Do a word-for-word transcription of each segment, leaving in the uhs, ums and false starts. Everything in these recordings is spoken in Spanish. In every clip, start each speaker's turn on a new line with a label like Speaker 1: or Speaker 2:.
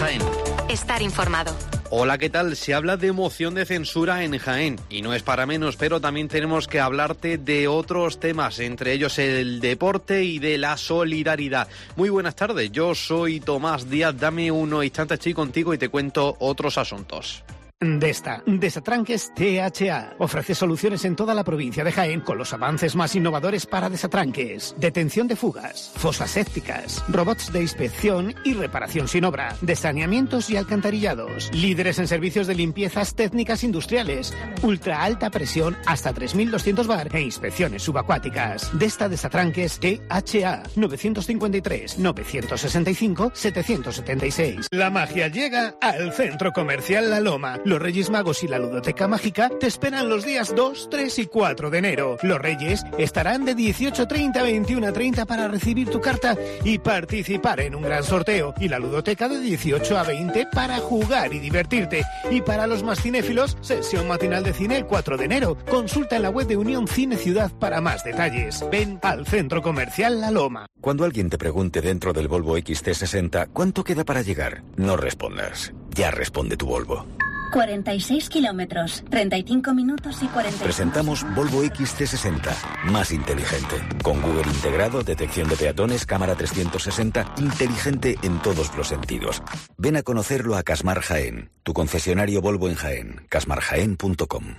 Speaker 1: Jaén.
Speaker 2: Estar informado.
Speaker 3: Hola, ¿qué tal? Se habla de moción de censura en Jaén y no es para menos, pero también tenemos que hablarte de otros temas, entre ellos el deporte y de la solidaridad. Muy buenas tardes, yo soy Tomás Díaz, dame unos instantes, estoy contigo y te cuento otros asuntos.
Speaker 4: Desta, Desatranques T H A. Ofrece soluciones en toda la provincia de Jaén con los avances más innovadores para desatranques, detención de fugas, fosas sépticas, robots de inspección y reparación sin obra, de saneamientos y alcantarillados, líderes en servicios de limpiezas técnicas industriales, ultra alta presión hasta tres mil doscientos bar e inspecciones subacuáticas. Desta Desatranques T H A. nueve cinco tres, nueve seis cinco, siete siete seis. La magia llega al Centro Comercial La Loma. Los Reyes Magos y la Ludoteca Mágica te esperan los días dos, tres y cuatro de enero. Los Reyes estarán de dieciocho treinta a veintiuno treinta para recibir tu carta y participar en un gran sorteo. Y la Ludoteca de dieciocho a veinte para jugar y divertirte. Y para los más cinéfilos, sesión matinal de cine el cuatro de enero. Consulta en la web de Unión Cine Ciudad para más detalles. Ven al Centro Comercial La Loma.
Speaker 5: Cuando alguien te pregunte dentro del Volvo X C sesenta, ¿cuánto queda para llegar? No respondas. Ya responde tu Volvo.
Speaker 6: cuarenta y seis kilómetros, treinta y cinco minutos y cuarenta.
Speaker 5: Presentamos Volvo X C sesenta, más inteligente. Con Google integrado, detección de peatones, cámara trescientos sesenta, inteligente en todos los sentidos. Ven a conocerlo a Casmar Jaén, tu concesionario Volvo en Jaén, casmar jaén punto com.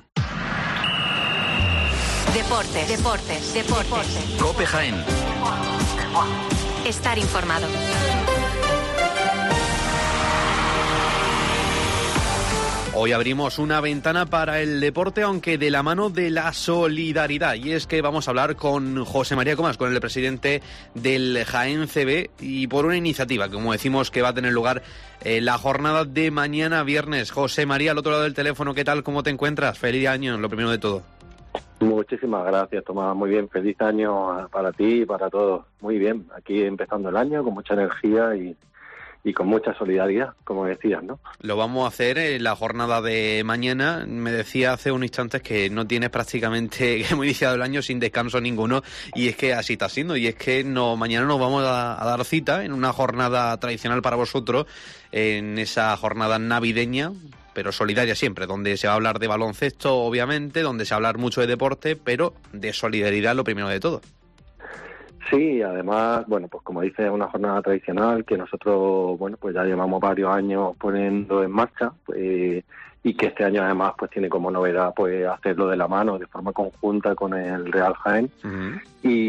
Speaker 2: Deportes, deportes, deportes.
Speaker 1: COPE Jaén.
Speaker 2: Estar informado.
Speaker 3: Hoy abrimos una ventana para el deporte, aunque de la mano de la solidaridad. Y es que vamos a hablar con José María Comas, con el presidente del Jaén C B, y por una iniciativa, como decimos, que va a tener lugar eh, la jornada de mañana viernes. José María, al otro lado del teléfono, ¿qué tal? ¿Cómo te encuentras? Feliz año, lo primero de todo.
Speaker 7: Muchísimas gracias, Tomás. Muy bien, feliz año para ti y para todos. Muy bien, aquí empezando el año con mucha energía y... y con mucha solidaridad, como decías, ¿no?
Speaker 3: Lo vamos a hacer en la jornada de mañana. Me decía hace unos instantes que no tienes prácticamente, que hemos iniciado el año sin descanso ninguno, y es que así está siendo, y es que no, mañana nos vamos a, a dar cita en una jornada tradicional para vosotros, en esa jornada navideña, pero solidaria siempre, donde se va a hablar de baloncesto, obviamente, donde se va a hablar mucho de deporte, pero de solidaridad lo primero de todo.
Speaker 7: Sí, además, bueno, pues como dices, es una jornada tradicional que nosotros, bueno, pues ya llevamos varios años poniendo en marcha, pues, y que este año además pues tiene como novedad pues hacerlo de la mano, de forma conjunta con el Real Jaén. Uh-huh.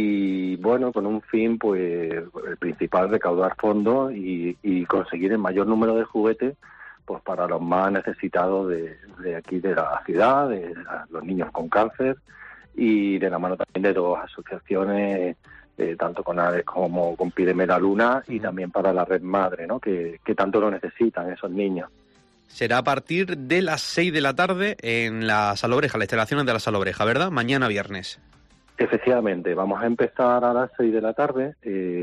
Speaker 7: Y bueno, con un fin, pues el principal, recaudar fondos y, y conseguir el mayor número de juguetes pues para los más necesitados de, de aquí de la ciudad, de los niños con cáncer, y de la mano también de dos asociaciones, Eh, tanto con ADES como con Pídeme la Luna, y también para la Red Madre, ¿no? Que, que tanto lo necesitan esos niños.
Speaker 3: Será a partir de las seis de la tarde en la Salobreja, las instalaciones de la Salobreja, ¿verdad? Mañana viernes.
Speaker 7: Efectivamente, vamos a empezar a las seis de la tarde.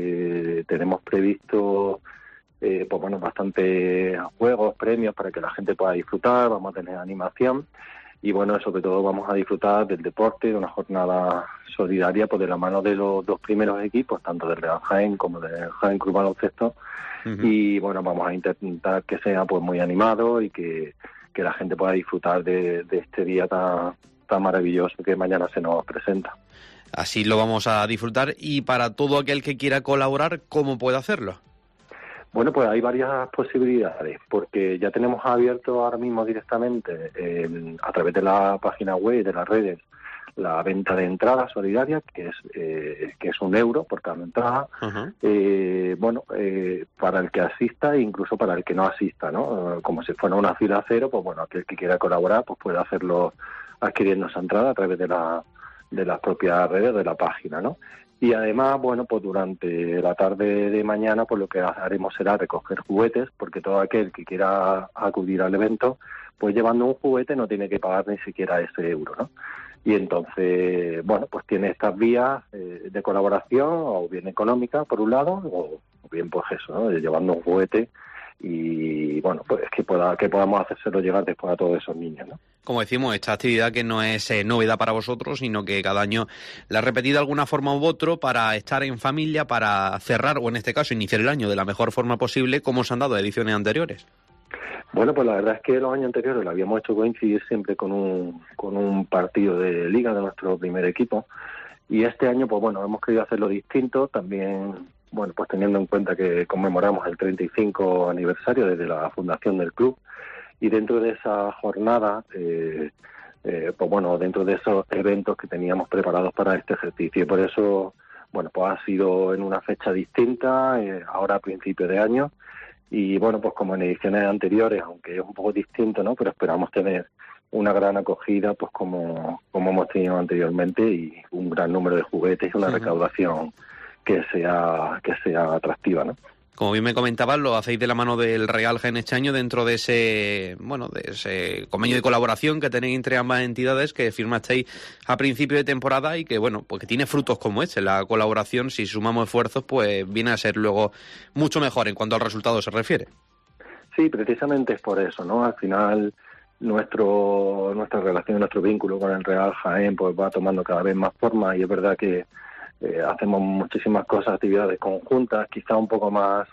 Speaker 7: Eh, tenemos previsto eh, pues bueno, bastantes juegos, premios para que la gente pueda disfrutar. Vamos a tener animación. Y bueno, sobre todo vamos a disfrutar del deporte, de una jornada solidaria, pues de la mano de los dos primeros equipos, tanto del Real Jaén como del Jaén Club Baloncesto. Uh-huh. Y bueno, vamos a intentar que sea pues muy animado y que, que la gente pueda disfrutar de, de este día tan, tan maravilloso que mañana se nos presenta.
Speaker 3: Así lo vamos a disfrutar. Y para todo aquel que quiera colaborar, ¿cómo puede hacerlo?
Speaker 7: Bueno, pues hay varias posibilidades, porque ya tenemos abierto ahora mismo directamente eh, a través de la página web y de las redes la venta de entradas solidarias, que es eh, que es un euro por cada entrada. Uh-huh. eh, bueno, eh, para el que asista e incluso para el que no asista, ¿no? Como si fuera una fila cero, pues bueno, aquel que quiera colaborar pues puede hacerlo adquiriendo esa entrada a través de la de las propias redes de la página, ¿no? Y además, bueno, pues durante la tarde de mañana, pues lo que haremos será recoger juguetes, porque todo aquel que quiera acudir al evento, pues llevando un juguete no tiene que pagar ni siquiera ese euro, ¿no? Y entonces, bueno, pues tiene estas vías eh, de colaboración, o bien económica, por un lado, o, o bien pues eso, ¿no? Llevando un juguete y bueno, pues que pueda que podamos hacérselo llegar después a todos esos niños, ¿no?
Speaker 3: Como decimos, esta actividad que no es eh, novedad para vosotros, sino que cada año la repetid de alguna forma u otro para estar en familia, para cerrar, o en este caso iniciar el año de la mejor forma posible, como os han dado ediciones anteriores.
Speaker 7: Bueno, pues la verdad es que los años anteriores lo habíamos hecho coincidir siempre con un, con un partido de liga de nuestro primer equipo, y este año, pues bueno, hemos querido hacerlo distinto, también, bueno, pues teniendo en cuenta que conmemoramos el treinta y cinco aniversario desde la fundación del club, y dentro de esa jornada, eh, eh, pues bueno, dentro de esos eventos que teníamos preparados para este ejercicio, y por eso, bueno, pues ha sido en una fecha distinta, eh, ahora a principio de año, y bueno, pues como en ediciones anteriores, aunque es un poco distinto, ¿no?, pero esperamos tener una gran acogida, pues como, como hemos tenido anteriormente, y un gran número de juguetes y una uh-huh. recaudación que sea que sea atractiva, ¿no?
Speaker 3: Como bien me comentabas, lo hacéis de la mano del Real Jaén este año dentro de ese, bueno, de ese convenio de colaboración que tenéis entre ambas entidades que firmasteis a principio de temporada y que, bueno, pues que tiene frutos como este. La colaboración, si sumamos esfuerzos, pues viene a ser luego mucho mejor en cuanto al resultado se refiere.
Speaker 7: Sí, precisamente es por eso, ¿no? Al final nuestro nuestra relación, nuestro vínculo con el Real Jaén pues va tomando cada vez más forma, y es verdad que eh, hacemos muchísimas cosas, actividades conjuntas, quizá un poco más,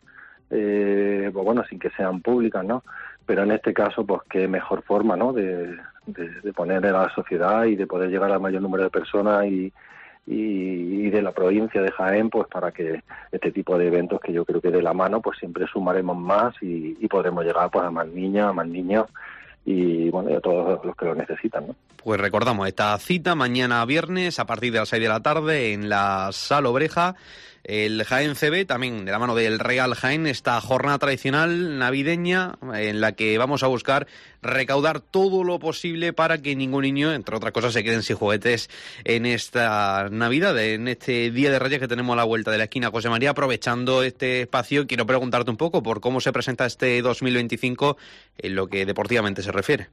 Speaker 7: eh, pues bueno, sin que sean públicas, ¿no? Pero en este caso, pues qué mejor forma, ¿no?, de, de, de poner a la sociedad y de poder llegar al mayor número de personas y, y, y de la provincia de Jaén, pues para que este tipo de eventos, que yo creo que de la mano, pues siempre sumaremos más y, y podremos llegar pues a más niñas, a más niños, y bueno, y a todos los que lo necesitan, ¿no?
Speaker 3: Pues recordamos esta cita mañana viernes a partir de las seis de la tarde en la Sala Obreja, el Jaén C B, también de la mano del Real Jaén, esta jornada tradicional navideña en la que vamos a buscar recaudar todo lo posible para que ningún niño, entre otras cosas, se queden sin juguetes en esta Navidad, en este Día de Reyes que tenemos a la vuelta de la esquina. José María, aprovechando este espacio, quiero preguntarte un poco por cómo se presenta este dos mil veinticinco en lo que deportivamente se refiere.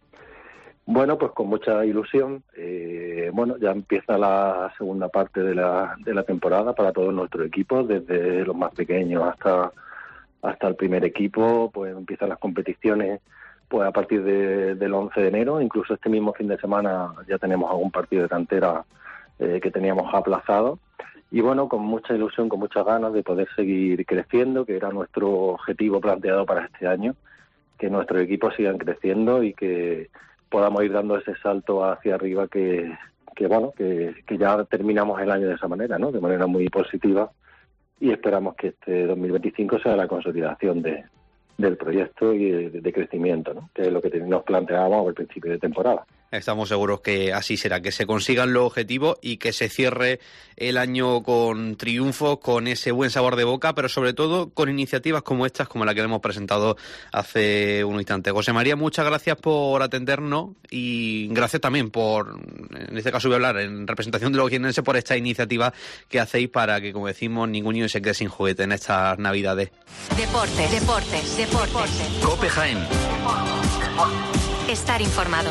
Speaker 7: Bueno, pues con mucha ilusión. Eh, bueno, ya empieza la segunda parte de la, de la temporada para todos nuestros equipos, desde los más pequeños hasta hasta el primer equipo. Pues empiezan las competiciones pues a partir de, del once de enero. Incluso este mismo fin de semana ya tenemos algún partido de cantera eh, que teníamos aplazado. Y bueno, con mucha ilusión, con muchas ganas de poder seguir creciendo, que era nuestro objetivo planteado para este año, que nuestros equipos sigan creciendo y que podamos ir dando ese salto hacia arriba que, que bueno, que, que ya terminamos el año de esa manera, ¿no? De manera muy positiva, y esperamos que este dos mil veinticinco sea la consolidación de, del proyecto y de, de crecimiento, ¿no? Que es lo que nos planteábamos al principio de temporada.
Speaker 3: Estamos seguros que así será, que se consigan los objetivos y que se cierre el año con triunfos, con ese buen sabor de boca, pero sobre todo con iniciativas como estas, como la que le hemos presentado hace un instante. José María, muchas gracias por atendernos y gracias también por, en este caso voy a hablar en representación de los jienenses, por esta iniciativa que hacéis para que, como decimos, ningún niño se quede sin juguete en estas Navidades.
Speaker 2: Deportes, deportes, deportes.
Speaker 5: COPE Jaén.
Speaker 2: Estar informado.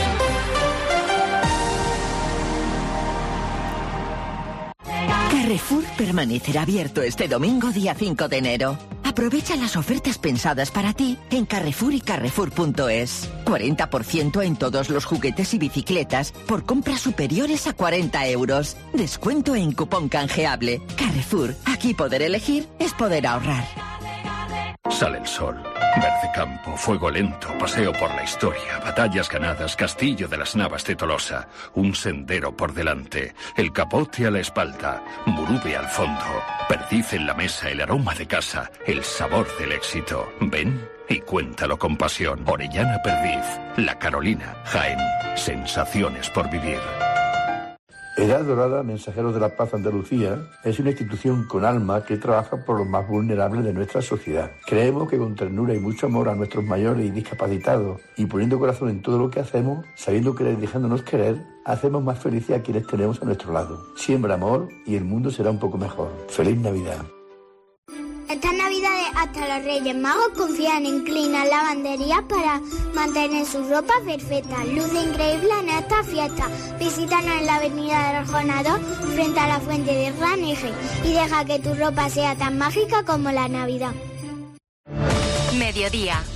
Speaker 1: Carrefour permanecerá abierto este domingo día cinco de enero. Aprovecha las ofertas pensadas para ti en Carrefour y Carrefour punto es. cuarenta por ciento en todos los juguetes y bicicletas por compras superiores a cuarenta euros. Descuento en cupón canjeable. Carrefour, aquí poder elegir es poder ahorrar.
Speaker 8: Sale el sol, verde campo, fuego lento, paseo por la historia, batallas ganadas, castillo de las Navas de Tolosa, un sendero por delante, el capote a la espalda, Murube al fondo, perdiz en la mesa, el aroma de casa, el sabor del éxito. Ven y cuéntalo con pasión. Orellana Perdiz, La Carolina, Jaén, sensaciones por vivir.
Speaker 9: Edad Dorada, Mensajeros de la Paz Andalucía, es una institución con alma que trabaja por los más vulnerables de nuestra sociedad. Creemos que con ternura y mucho amor a nuestros mayores y discapacitados, y poniendo corazón en todo lo que hacemos, sabiendo querer y dejándonos querer, hacemos más felices a quienes tenemos a nuestro lado. Siembra amor y el mundo será un poco mejor. ¡Feliz Navidad!
Speaker 10: Estas Navidades hasta los Reyes Magos confían en Clean Lavandería para mantener su ropa perfecta. Luce increíble en esta fiesta. Visítanos en la avenida de Arjona dos, frente a la fuente de Raneje, y deja que tu ropa sea tan mágica como la Navidad.
Speaker 2: Mediodía.